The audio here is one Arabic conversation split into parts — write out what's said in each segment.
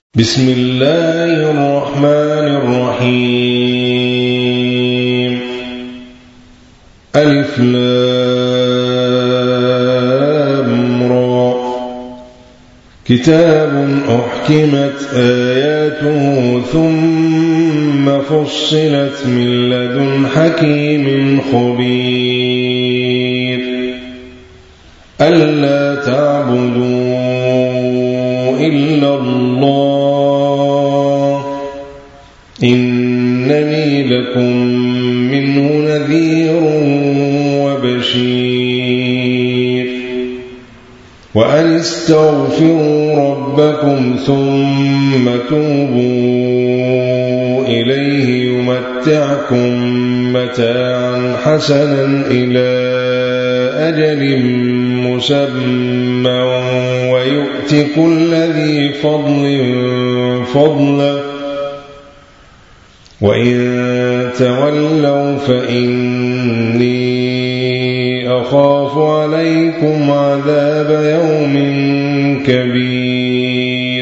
بسم الله الرحمن الرحيم ألف لام را كتاب أحكمت آياته ثم فصلت من لدن حكيم خبير ألا تعبدوا إلا الله إنني لكم منه نذير وبشير وأن استغفروا ربكم ثم توبوا إليه يمتعكم متاعا حسنا إلى أجل مسمى ويؤت كل ذي فضل فضله وإن تولوا فإني أخاف عليكم عذاب يوم كبير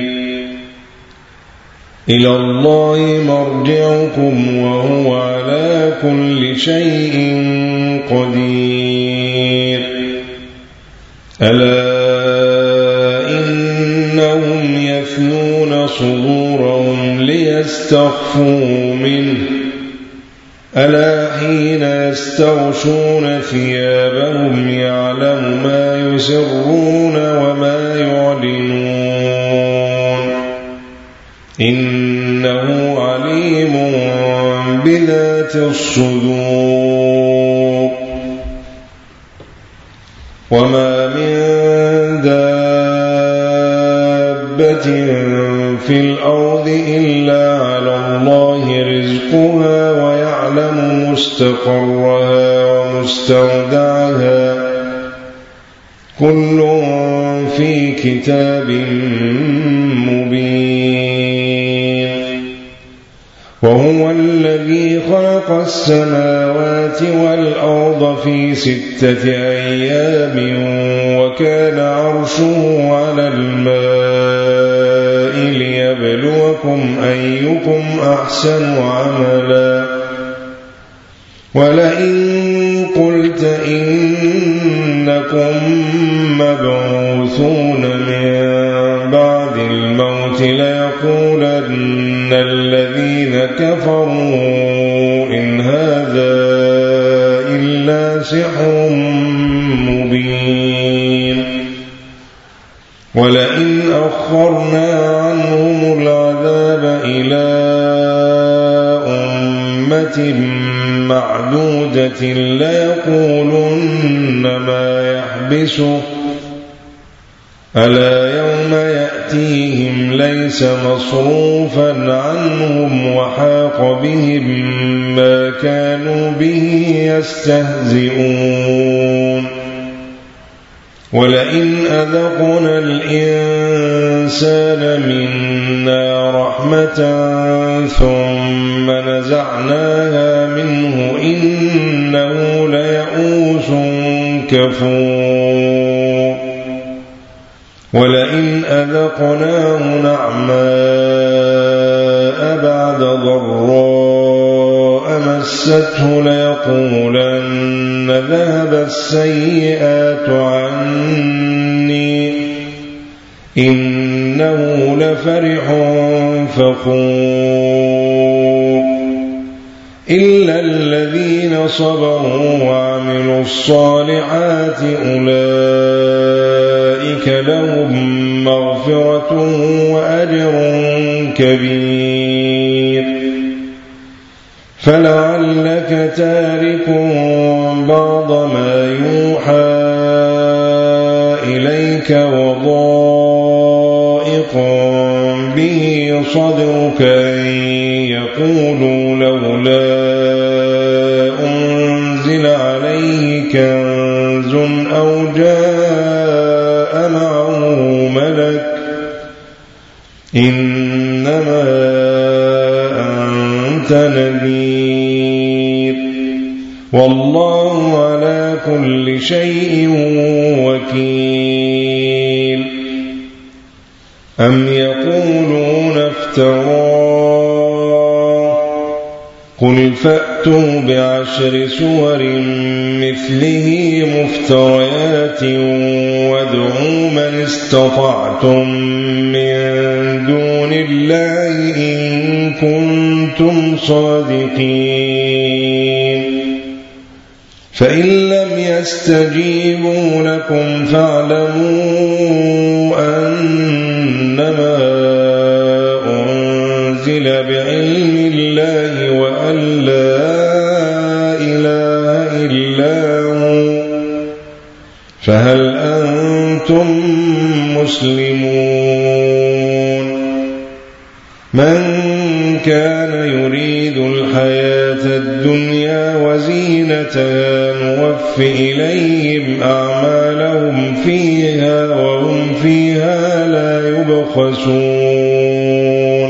إلى الله مرجعكم وهو على كل شيء قدير ألا إنهم يثنون صدورهم ليستخفوا منه ألا حين يستغشون ثيابهم يعلم ما يسرون وما يعلنون إنه عليم بذات الصدور وما من دابة في الأرض إلا على الله رزقها ويعلم مستقرها ومستودعها كل في كتاب مبين وهو الذي خلق السماوات والأرض في 6 أيام وكان عرشه على الماء ليبلوكم أيكم أحسن عملا ولئن قلت إنكم مبعوثون من بعد الموت ليقولن الذين كفروا إن هذا إلا سحر مبين ولئن أخرنا عنهم العذاب إلى أمة معدودة ليقولن ما يحبسه ألا يوم يأتيهم ليس مصروفا عنهم وحاق بهم ما كانوا به يستهزئون ولئن أذقنا الإنسان منا رحمة ثم نزعناها منه إنه ليئوس كفور ولئن أذقناه نعماء بعد ضراء مسته ليقولن ذهب السيئات عني إنه لفرح فخور إلا الذين صبروا وعملوا الصالحات أولئك لهم مغفرة وأجر كبير فلعلك تارك بعض ما يوحى إليك وضائق به صدرك أن يقولوا لولا أنزل عليه كنز أو جاء معه ملك إنما أنت نذير والله على كل شيء وكيل أم يقولون افتراه قل فأتوا ب10 سور مثله مفتريات وادعوا من استطعتم من دون الله إن كنتم صادقين فإن لم يستجيبوا لكم فاعلموا أنما أنزل بعلم الله وأن لا إله إلا هو فهل أنتم مسلمون من كان يريد الحياة الدنيا وزينتها نوف إليهم أعمالهم فيها وهم فيها لا يبخسون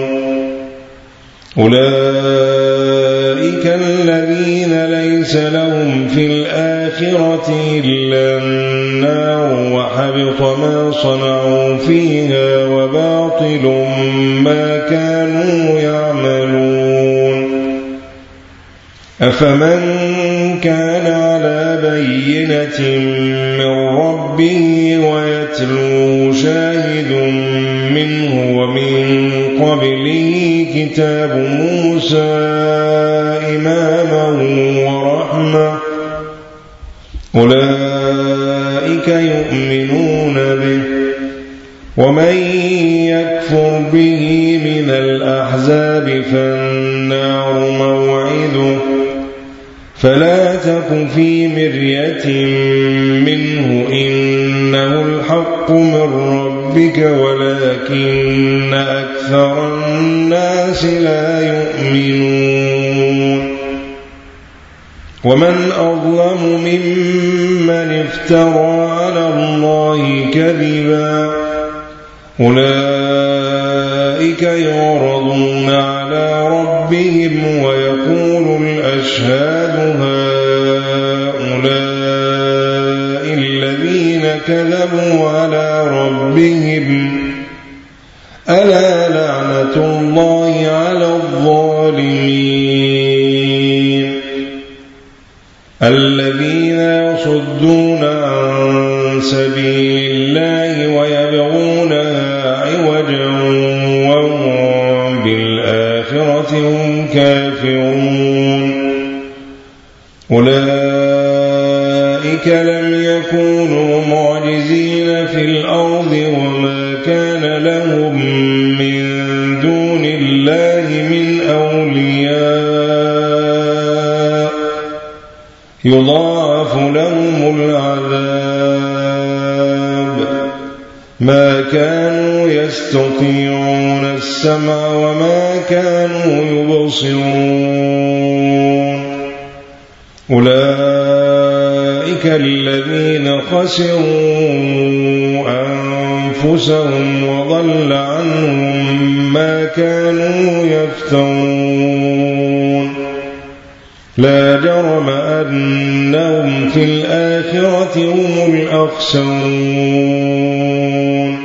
أولئك الذين ليس لهم في الآخرة إلا النار وحبط ما صنعوا فيها وباطل ما كانوا يعملون أفمن كان على بينة من ربه ويتلو شاهد منه ومن قبله كتاب موسى إماما ورحمة أولئك يؤمنون به ومن يكفر به من الأحزاب فالنار موعده فلا تك في مرية منه إنه الحق من ربك ولكن أكثر الناس لا يؤمنون ومن أظلم ممن افترى على الله كذبا أولئك يعرضون على ربهم ويقول الأشهاد هؤلاء الذين كذبوا على ربهم ألا لعنة الله على الظالمين الذين يصدون عن سبيل الله ويبغونها عوجا وهم بالآخرة هم كافرون أولئك لم يكونوا معجزين في الأرض وما كان لهم من دون الله من أولياء يضاعف لهم العذاب ما كانوا يستطيعون السمع وما كانوا يبصرون أولئك الذين خسروا أنفسهم وضل عنهم ما كانوا يفترون لا جرم أنهم في الآخرة هم الأخسرون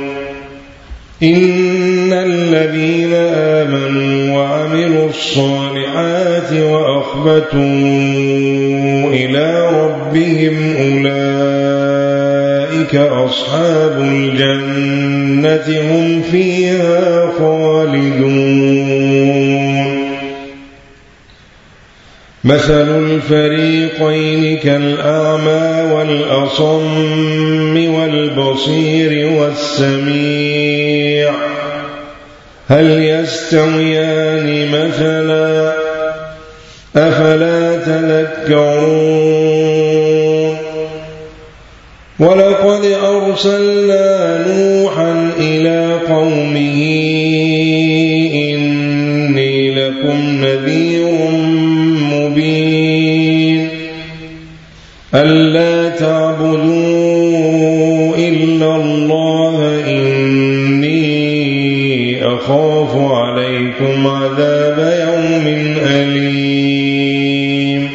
إن الذين آمنوا وعملوا الصالحات وأخبتوا إلى ربهم أولئك أصحاب الجنة هم فيها خالدون مثل الفريقين كالأعمى والأصم والبصير والسميع هل يستويان مثلا أفلا تذكرون ولقد أرسلنا نوحا إلى قومه إني لكم نذير مبين ألا تعبدوا إلا الله إني أخاف عليكم عذاب يوم أليم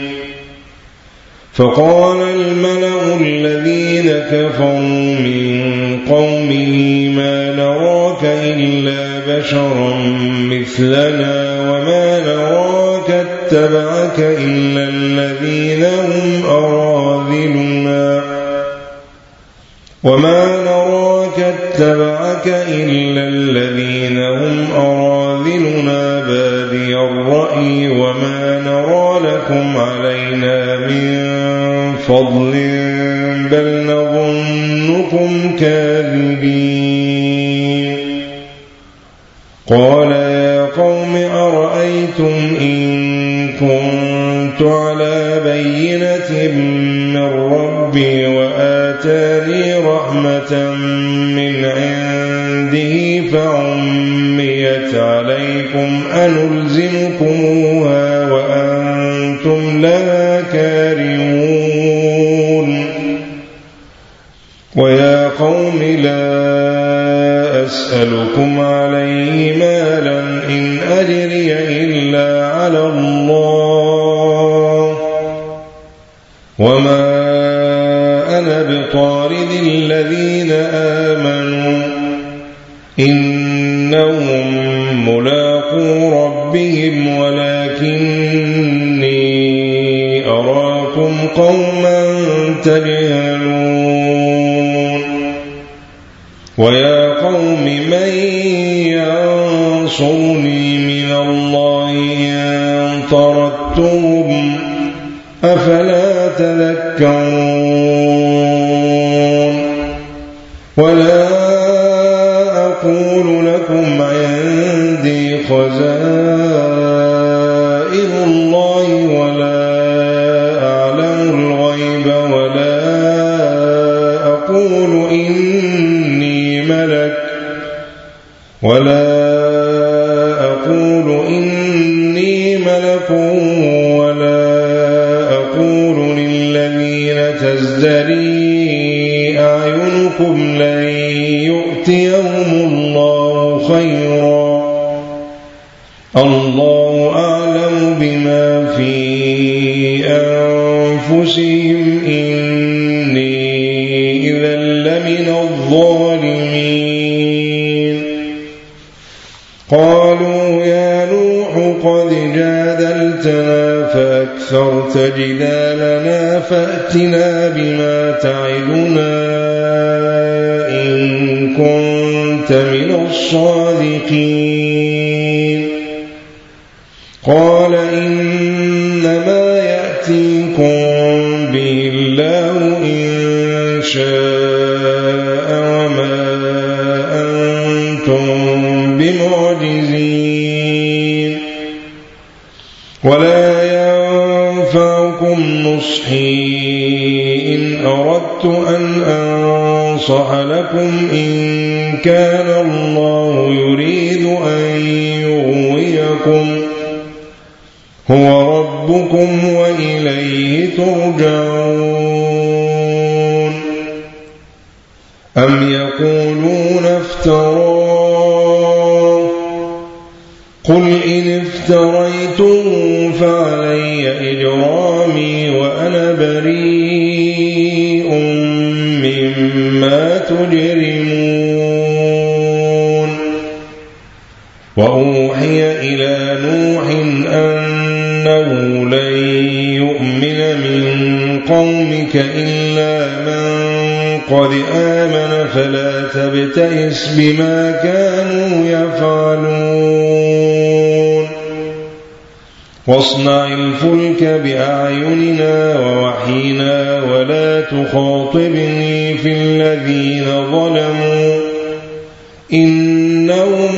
فقال الملأ الذين كفروا من قومه ما نراك إلا بشرا مثلنا وما نراك اتبعك إلا الذين هم أراذلنا بادي الرأي وما نرى لكم علينا من فضل بل نظنكم كاذبين. قال يا قوم أرأيتم إن كنت على بينة من ربي وآتاني رحمة من عنده فعميت عليكم أنلزمكموها وأنتم لها كارهون. ويا قوم لا أسألكم عليه مالا إن أجري إلا على الله وما أنا بطارد الذين آمنوا إنهم ملاقو ربهم ولكني أراكم قوما تجهلون. ويا قوم من ينصرني من الله إن طردتهم أفلا تذكرون. ولا أقول لكم عندي خزائن الله ولا أعلم الغيب ولا أقول إني ملك ولا أقول للذين تزدري أعينكم لن يؤتيهم الله خيرا الله أعلم بما في أنفسهم إني إذا لمن الظالمين. قالوا يا نوح قد جادلتنا فأكثرت جدالنا فأتنا بما تعدنا إن كنت من الصادقين. قال إنما يأتيكم به الله إن شاء وما أنتم بمعجزين ولا ينفعكم نصحي إن أردت أن أنصح لكم إن كان الله يريد أن يغويكم هو ربكم وإليه ترجعون. أم يقولون افتراه قل إن افتريته فعلي إجرامي وأنا بريء مما تجرمون. وأوحي إلى نوح أنه لن يؤمن من قومك إلا من قد آمن فلا تبتئس بما كانوا يفعلون. واصنع الفلك بأعيننا ووحينا ولا تخاطبني في الذين ظلموا إنهم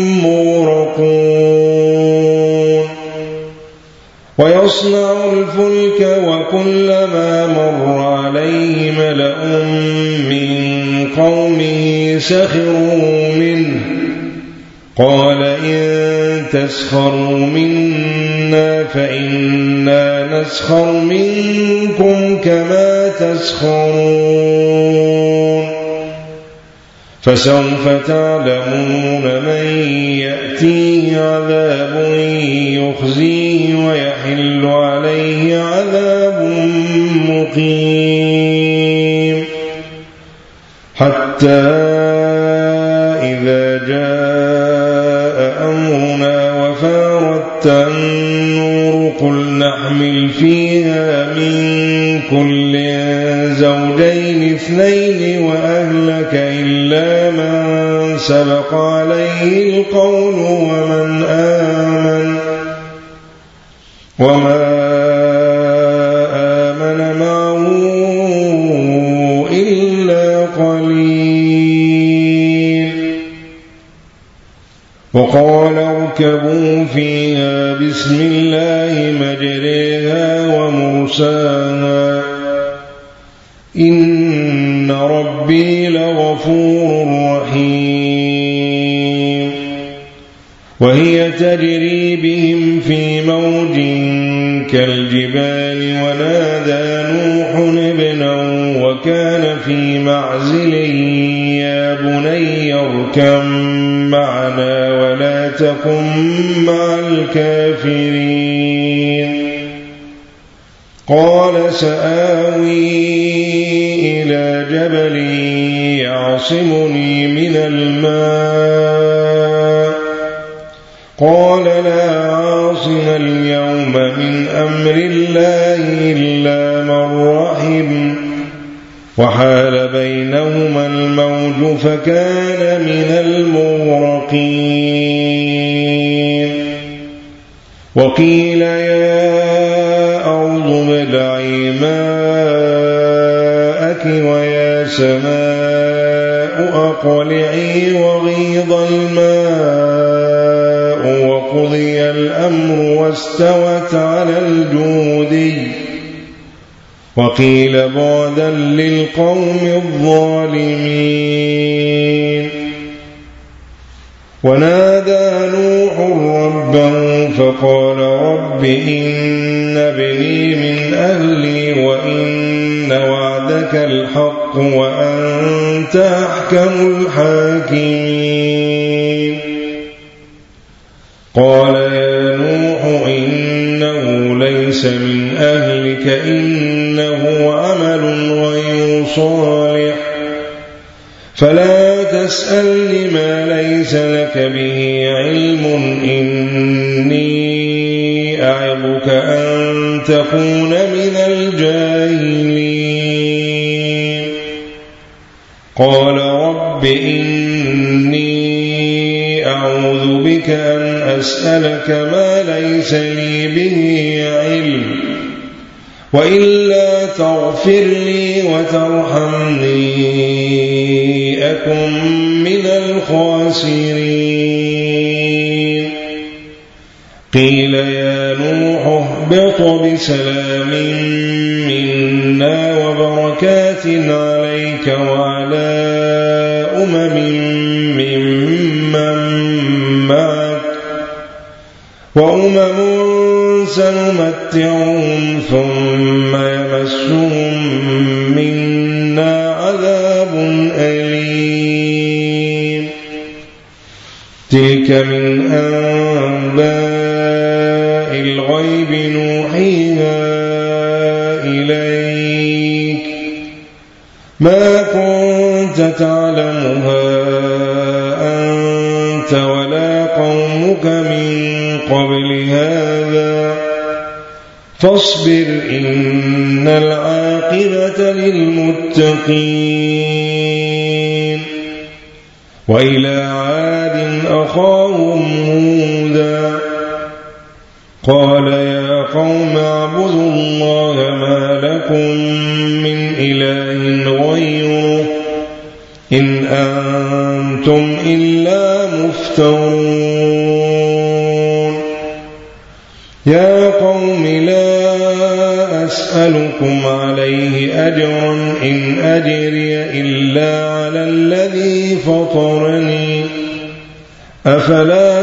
مغرقون. ويصنع الفلك وكلما مر عليه ملأ من قومه سخروا منه قال إن تسخروا منا فإنا نسخر منكم كما تسخرون. فسوف تعلمون من يأتيه عذاب يخزيه ويحل عليه عذاب مقيم. حتى إذا جاء التنور قل نحمل فيها من كل زوجين اثنين وأهلك إلا من سبق عليه القول وما آمن معه إلا قليل. وقال اركبوا فيها بسم الله مجريها ومرساها إن ربي لغفور رحيم. وهي تجري بهم في موج كالجبال ونادى نوح ابنه وكان في معزل يا بني اركب معنا ولا تكن مع الكافرين. قال سآوي إلى جبل يعصمني من الماء قال لا عاصم اليوم من أمر الله إلا من رحم وحال بينهما الموج فكان من المغرقين. وقيل يا أرض ابلعي ماءك ويا سماء أقلعي وغيض الماء وقضي الأمر واستوت على الجودي وقيل بعدا للقوم الظالمين. ونادى نوح ربه فقال رب إن ابني من أهلي وإن وعدك الحق وأنت أحكم الحاكمين. قال يا نوح إنه ليس من أهلك إنه عمل غير صالح فلا تسألني ما ليس لك به علم إني أعظك أن تكون من الجاهلين. قال رب إني أعوذ بك أن أسألك ما ليس لي به علم وإلا تغفر لي وترحمني أكن من الخاسرين. قيل يا نوح اهبط بسلام منا وبركات عليك وعلى ممن معك وأمم سنمتعهم ثم يمسهم منا عذاب أليم. تلك من أنباء الغيب نوحيها إليك ما كنت تعلمها أنت ولا قومك من قبل هذا فاصبر إن العاقبة للمتقين. وإلى عاد أخاهم هودا قال يا قوم اعبدوا الله ما لكم من إله غيره إن أنتم إلا مفترون. يا قوم لا أسألكم عليه أجرا إن أجري إلا على الذي فطرني أفلا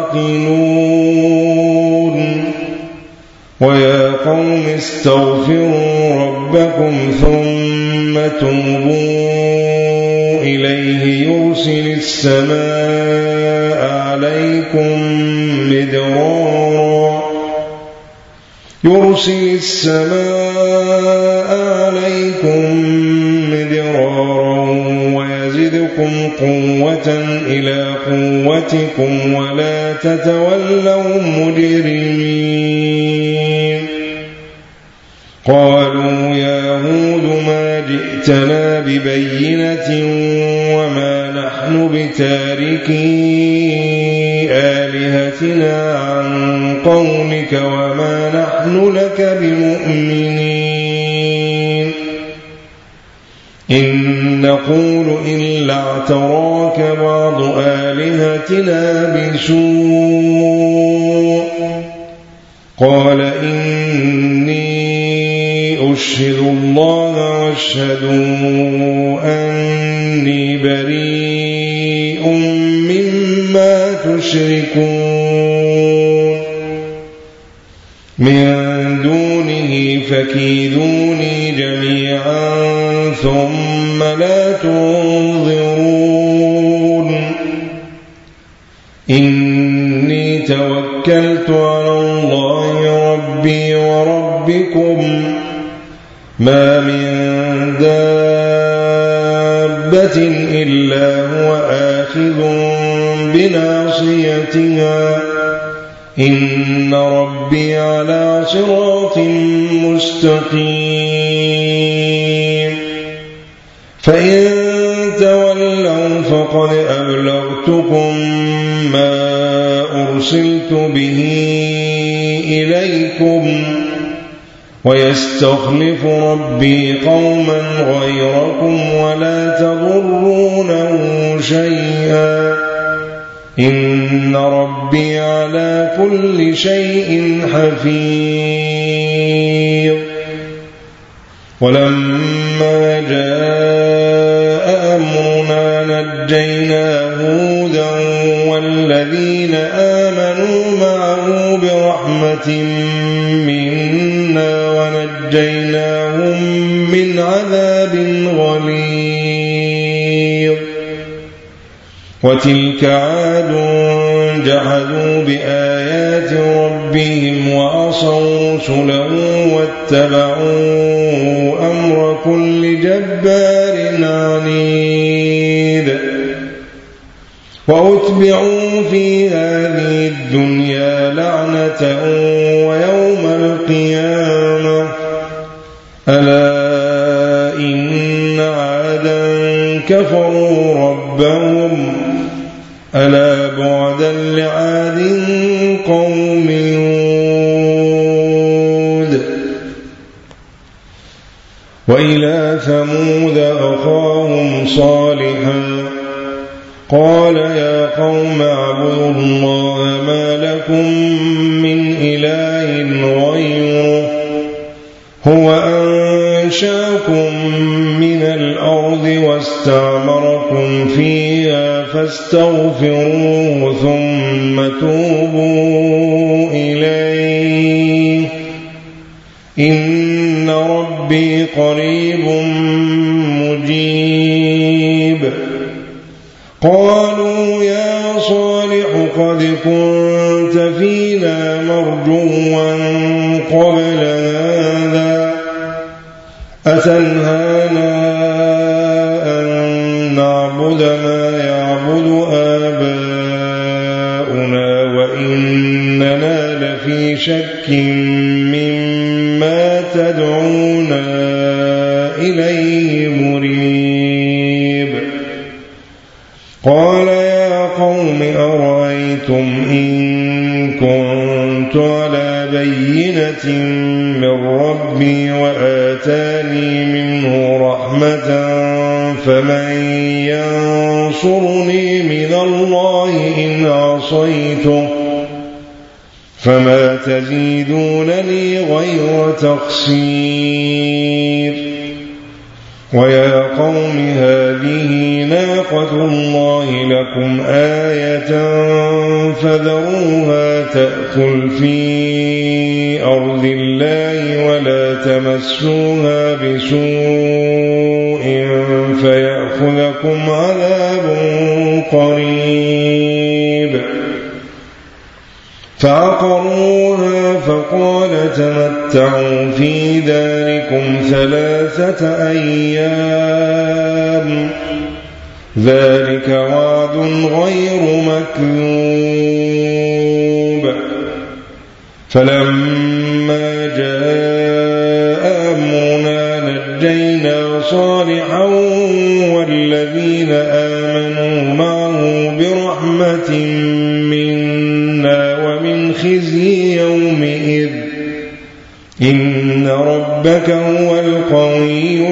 تعقلون. ويا قوم استغفروا ربكم ثم توبوا إليه يرسل السماء عليكم مدرارا ويزدكم بكم قوة إلى قوتكم ولا تتولوا مجرمين. قالوا يا هود ما جئتنا ببينة وما نحن بتاركي آلهتنا عن قولك وما نحن لك بمؤمنين. إن نقول إلا اعتراك بعض آلهتنا بسوء. قال إني أشهد الله واشهدوا أني بريء مما تشركون من دونه فكيدوني جميعا ثم لا تنظرون. إني توكلت على الله ربي وربكم ما من دابة إلا هو آخذ بناصيتها إن ربي على صراط مستقيم. فإن تولوا فقد أبلغتكم ما أرسلت به إليكم ويستخلف ربي قوما غيركم ولا تضرونه شيئا إن ربي على كل شيء حفيظ. ولما جاء أمرنا نجينا هودا والذين آمنوا معه برحمة منا ونجيناهم من عذاب غليظ. وتلك عاد جحدوا بآيات ربهم وعصوا رسله واتبعوا أمر كل جبار عنيد. وأتبعوا في هذه الدنيا لعنة ويوم القيامة ألا إن عادا كفروا ربهم ألا بعدا لعاد قوم هود. وإلى ثمود أخاهم صالحا قال يا قوم اعبدوا الله ما لكم من إله غيره هو أنشأكم من الأرض واستعمركم فيها فاستغفروه ثم توبوا إليه إن ربي قريب مجيب. قالوا يا صالح قد كنت فينا مرجوا قبل هذا أتنهانا أن نعبد ما يعبد آباؤنا وإننا لفي شك مما تدعونا إليه مريب. قال يا قوم أرأيتم إن كنت على بينة من ربي وآتاني منه رحمة فمن ينصرني من الله إن عصيته فما تزيدونني غير تقصير. ويا قوم هذه ناقة الله لكم آية فذروها تأكل في أرض الله ولا تمسوها بسوء فيأخذكم عذاب قريب. فعقروها فقال تمتعوا في داركم 3 أيام ذلك وعد غير مكذوب فلما جاء أمرنا نجينا صالحا والذين آمنوا معه برحمة منا ومن خزي يومئذ إن ربك هو القوي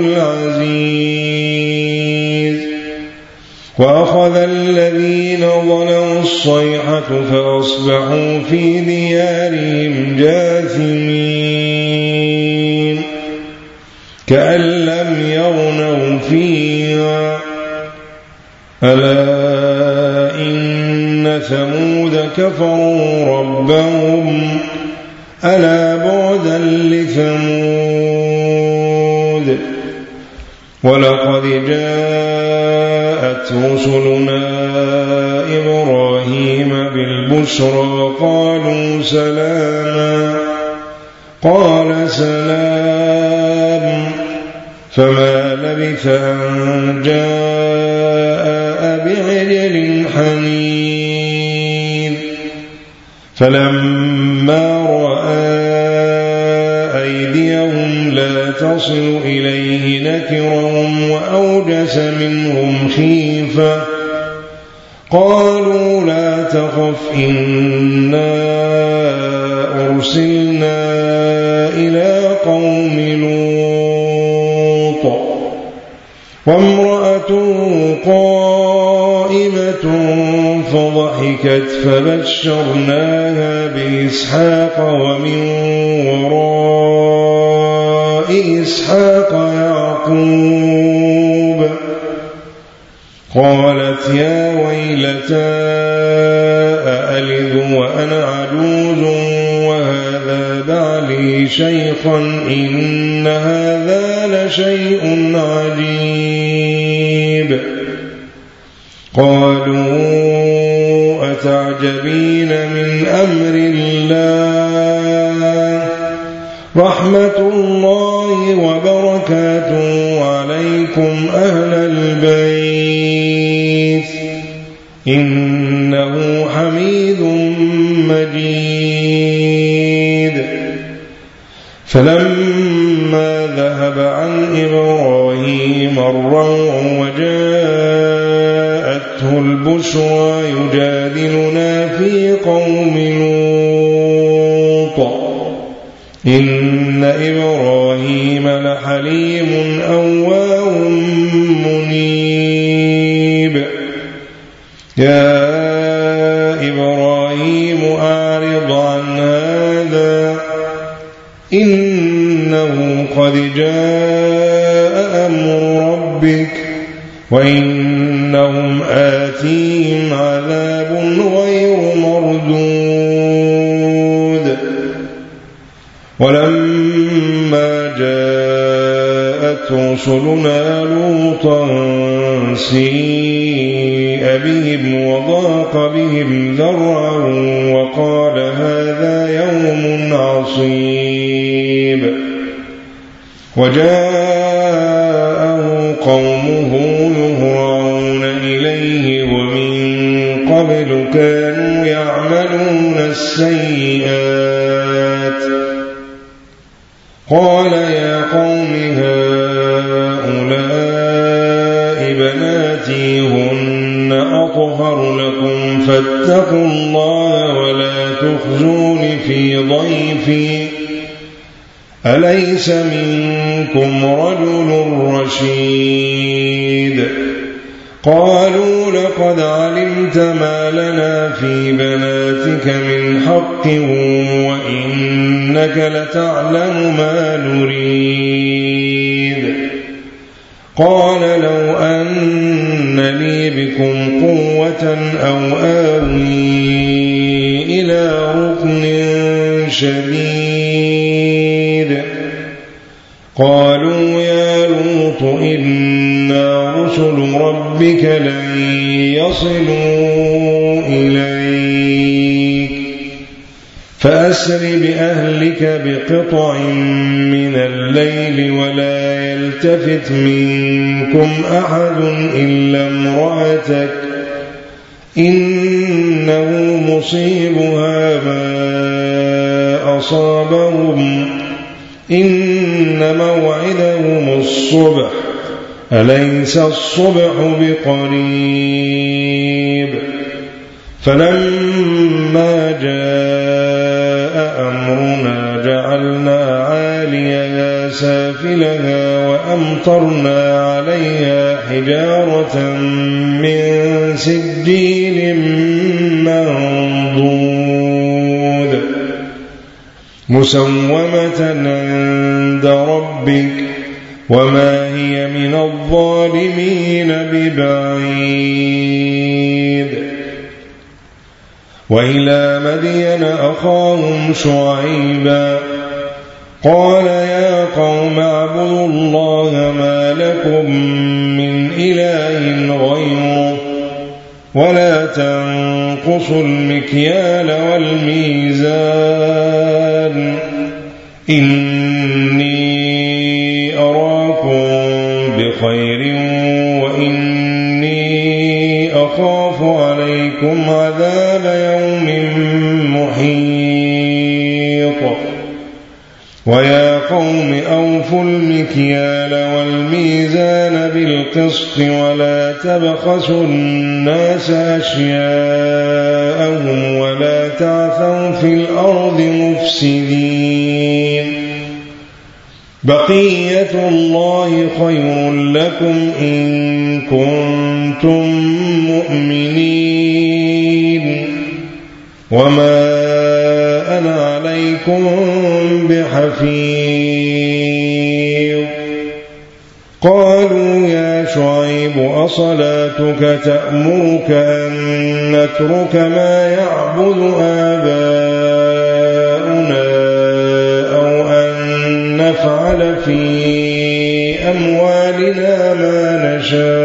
العزيز وأخذ الذين ظلموا الصيحة فأصبحوا في ديارهم جاثمين كأن لم يغنوا فيها ألا إن ثمود كفروا ربهم ألا بعدا لثمود ولقد جاءت رسلنا إبراهيم بالبشرى قالوا سلاما قال سلام فما لبث أن جاء بعجل حنين فلما رأى أيديهم لا تصل إليه نكرهم وأوجس منهم خيفة قالوا لا تخف إنا أرسلنا إلى قوم لوط وامرأته قائمة فضحكت فبشرناها بإسحاق ومن وراء إسحاق يعقوب قالت يا ويلتى أألد وأنا عجوز وهذا بعلي شيخا إن هذا لشيء عجيب قالوا أتعجبين من أمر الله رحمة الله وبركاته عليكم أهل البيت إنه حميد مجيد فلما ذهب عن إبراهيم الروع وجاءته البشرى يجادلنا في قوم لوط إن إبراهيم لحليم أواه منيب يا إبراهيم أعرض عن هذا إنه قد جاء أمر ربك وإنهم آتيهم عذاب غير مردود ولما جاءت رسلنا لوطا سيء بهم وضاق بهم ذرعا وقال هذا يوم عصيب وجاءه قومه يهرعون إليه ومن قبل كانوا يعملون السيئات قال يا قوم هؤلاء بناتي هن أطهر لكم فاتقوا الله ولا تخزون في ضيفي أليس منكم رجل رشيد قالوا لقد علمت ما لنا في بناتك من حق وإنك لتعلم ما نريد قال لو أن لي بكم قوة أو آوي إلى ركن شديد قالوا يا لوط إنا رسل ربك لن يصلوا إليك فأسر بأهلك بقطع من الليل ولا يلتفت منكم أحد إلا امرأتك إنه مصيبها ما أصابهم إن موعدهم الصبح أليس الصبح بقريب فلما جاء أمرنا جعلنا عاليها سافلها وأمطرنا عليها حجارة من سجيل منضود مسومة عند ربك وما هي من الظالمين ببعيد وإلى مدين أخاهم شعيبا قال يا قوم اعبدوا الله ما لكم من إله غيره ولا تنقصوا المكيال والميزان إني أراكم بخير وإني أخاف عليكم عذاب يوم محيط ويا قوم أوفوا المكيال والميزان بالقسط ولا تبخسوا الناس أشياءهم ولا تعثوا في الأرض مفسدين بقية الله خير لكم إن كنتم مؤمنين وما أنا عليكم بحفيظ قالوا يا شعيب أصلاتك تأمرك أن نترك ما يعبد آباؤنا أو أن نفعل في أموالنا ما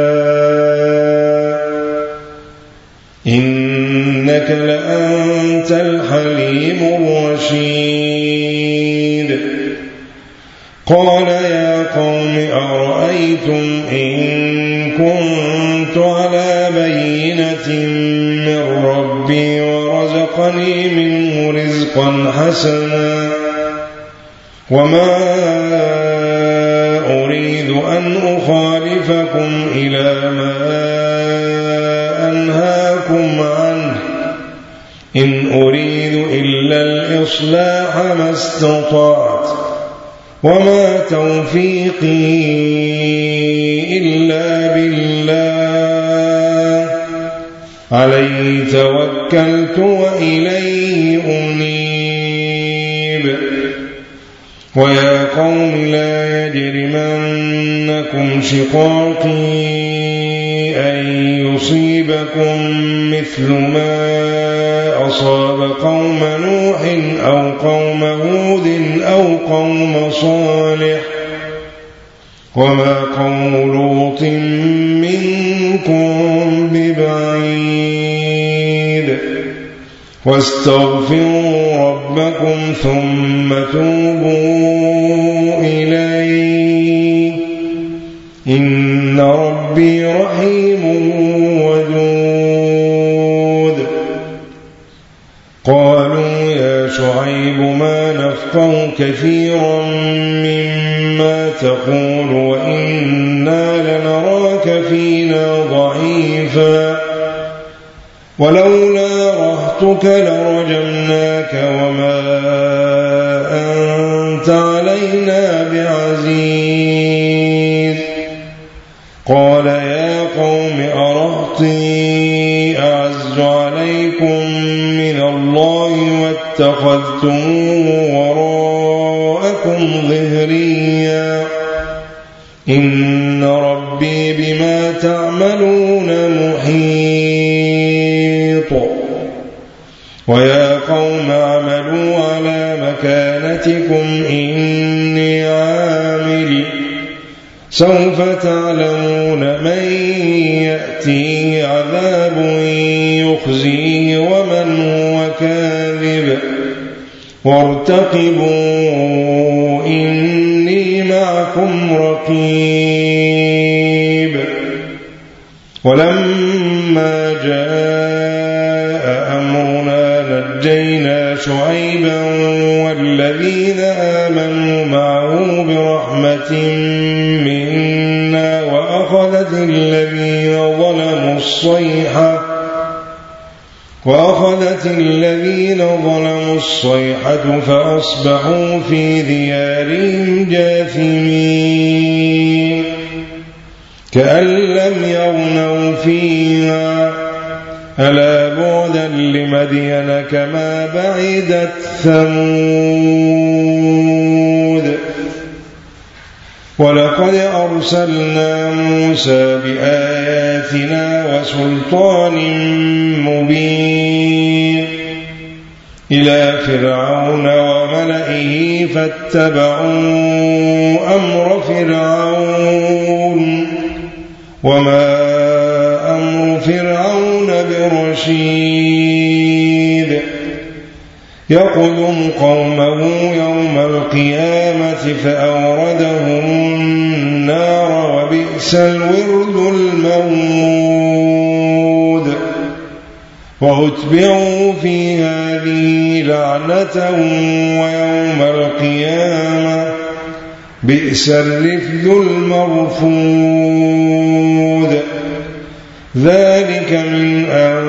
نشاء إنك لأنت الحليم الرشيد قال يا قوم أرأيتم إن كنت على بينة من ربي ورزقني منه رزقا حسنا وما أريد أن أخالفكم إلى ما أنهاكم عنه إن أريد إلا الإصلاح ما استطعت وما توفيقي إلا بالله عليه توكلت وإليه أنيب ويا قوم لا يجرمنكم شقاقي أن يصيبكم مثل ما أصاب قوم نوح أو قوم هود أو قوم صالح وما قوم لوط منكم ببعيد واستغفروا ربكم ثم توبوا إليه إن ربي رحيم ودود قالوا يا شعيب ما نفقه كثيرا مما تقول وإنا لنراك فينا ضعيفا ولولا رهطك لرجمناك وما أنت علينا بعزيز قال يا قوم أرهطي أعز عليكم من الله واتخذتموه وراءكم ظهريا إن ربي بما تعملون محيط ويا قوم اعملوا على مكانتكم إني عامل سوف تعلمون من يأتيه عذاب يخزيه ومن هو كاذب وارتقبوا إني معكم رقيب ولما جاء أمرنا نجينا شعيبا والذين آمنوا معه برحمة منا وأخذت الذين ظلموا الصيحة فأصبحوا في ديارهم جاثمين كأن لم يغنوا فيها ألا بعدا لمدين كما بعدت ثمود ولقد أرسلنا موسى بآياتنا وسلطان مبين إلى فرعون وملئه فاتبعوا أمر فرعون وما أمر فرعون برشيد يقدم قومه يوم القيامة فأوردهم النار وبئس الورد المورود وأتبعوا في هذه لعنة ويوم القيامة بئس الرفد المرفود ذلك من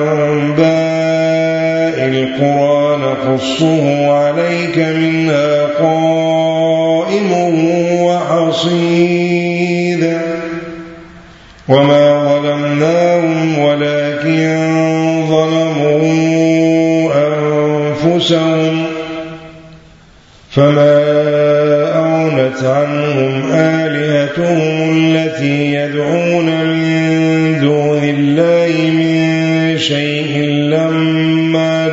أنباء القرى نقصه عليك منها قائم وحصيد وما ظلمناهم ولكن ظلموا أنفسهم فما أغنت عنهم آلهتهم التي يدعون من دون الله من شيء لما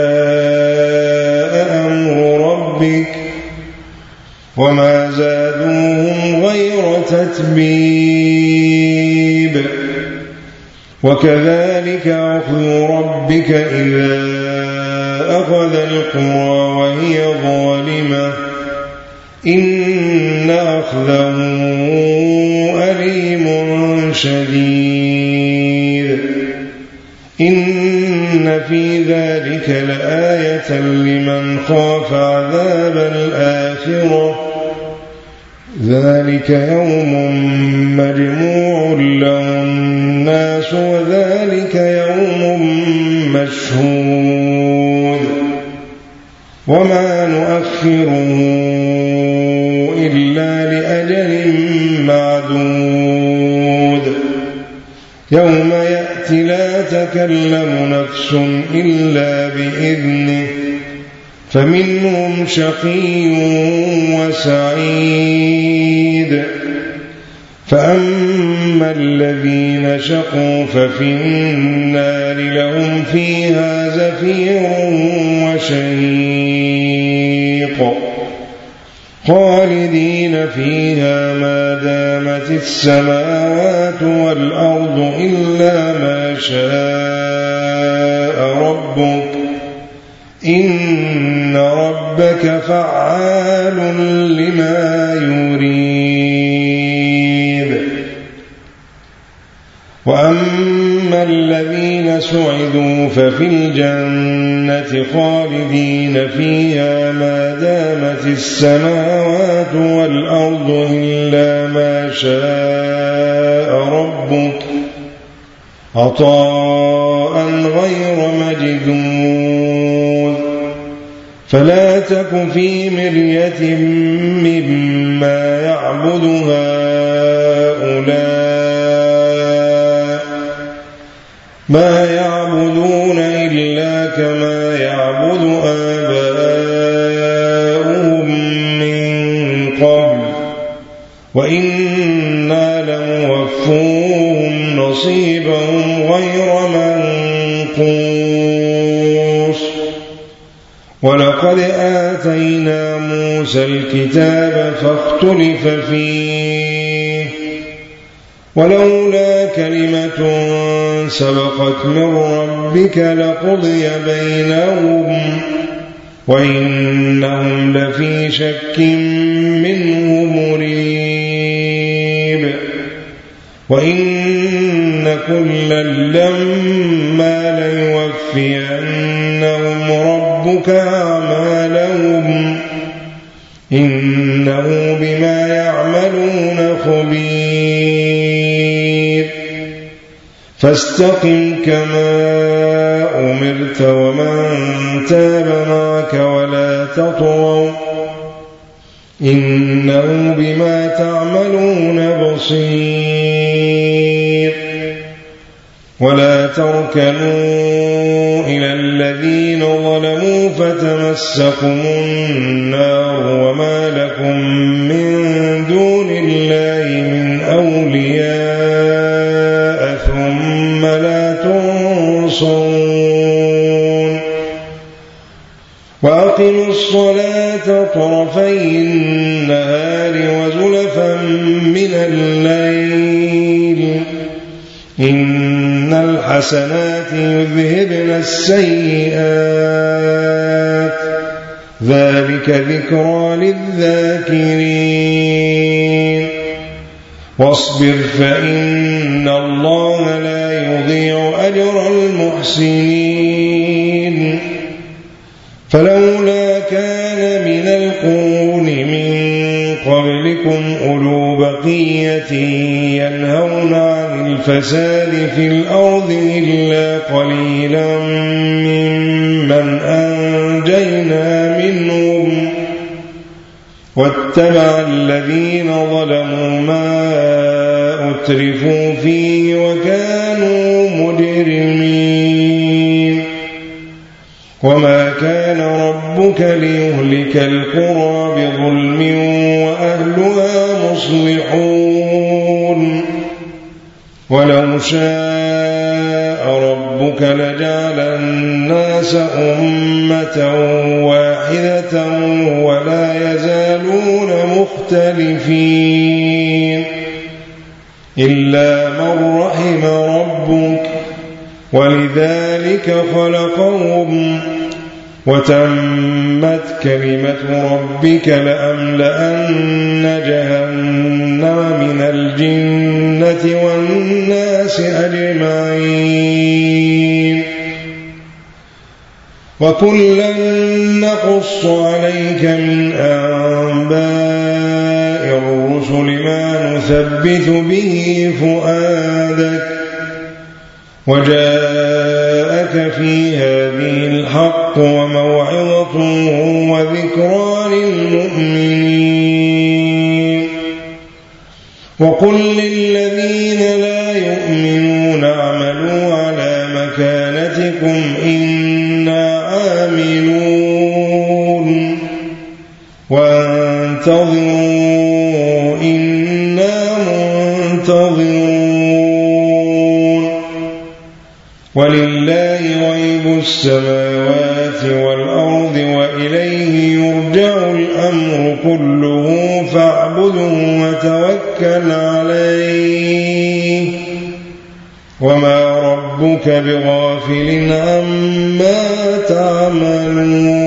جاء أمر ربك وما زادوهم غير تتبيب وكذلك أخذ ربك إذا أخذ القرى وهي ظالمة إن أخذه أليم شديد إن في ذلك لآية لمن خاف عذاب الآخرة ذلك يوم مجموع له الناس وذلك يوم مشهود وما نؤخره إلا لأجل معدود يوم يأتي لا تكلم نفس إلا بإذنه فمنهم شقي وسعيد فأما الذين شقوا ففي النار لهم فيها زفير وشهيق خالدين فيها ما دامت السماوات والأرض إلا ما شاء ربك إن ربك فعال لما يريد وأما الذين سعدوا ففي الجنة خالدين فيها ما دامت السماوات والأرض إلا ما شاء ربك عطاء غير مجدود فلا تك في مرية مما يعبد هؤلاء ما يعبدون إلا كما يعبد آباؤهم من قبل وإنا لموفوهم نصيبهم غير منقوص ولقد آتينا موسى الكتاب فاختلف فيه ولولا كلمة سبقت من ربك لقضي بينهم وإنهم لفي شك منه مريب وإن كلا لما ليوفينهم ربك أعمالهم إنه بما يعملون خبير فاستقم كما أمرت ومن تاب معك ولا تطغوا إنه بما تعملون بصير ولا تركنوا إلى الذين ظلموا فتمسكم النار وما لكم من دون الله من أولياء ثم لا تنصرون وأقموا الصلاة طرفي النهار وزلفا من الليل إن الحسنات يذهبن السيئات ذلك ذكرى للذاكرين واصبر فإن الله لا يضيع أجر المحسنين فلولا كان من القرون من قبلكم أولو بقية ينهون عن الفساد في الأرض إلا قليلا ممن أنجينا منهم واتبع الذين ظلموا ما أترفوا فيه وكانوا مجرمين وما كان ربك ليهلك القرى بظلم وأهلها مصلحون ولو شاء ربك لجعل الناس أمة واحدة ولا يزالون مختلفين إلا من رحم ربك ولذلك خلقهم وتمت كلمة ربك لأملأن جهنم من الجنة والناس أجمعين وكلا نقص عليك من أنباء الرسل ما نثبت به فؤادك وجاءك في هذه الحق وموعظة وذكرى للمؤمنين وقل للذين لا يؤمنون اعملوا على مكانتكم إنا عاملون وانتظروا إنا منتظرون ولله غيب السماوات والأرض وإليه يرجع الأمر كله فاعبده وتوكل عليه وما ربك بغافل عما تعملون